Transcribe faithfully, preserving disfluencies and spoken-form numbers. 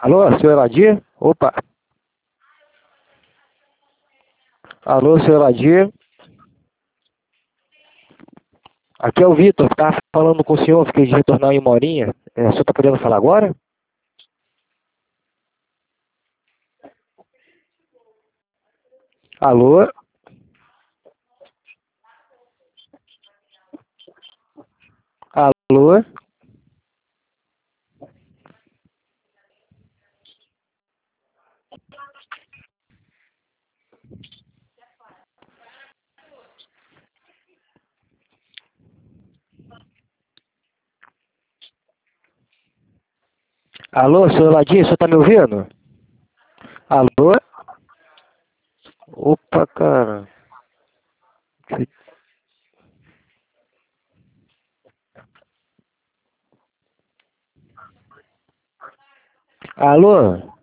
Alô, senhor Eladir? Opa, alô, senhor Eladir? Aqui é o Vitor, tá falando com o senhor, fiquei de retornar em uma horinha. É, o senhor tá podendo falar agora? Alô? Alô? Alô, senhor Eladir, o senhor tá me ouvindo? Alô? Opa, cara. Alô?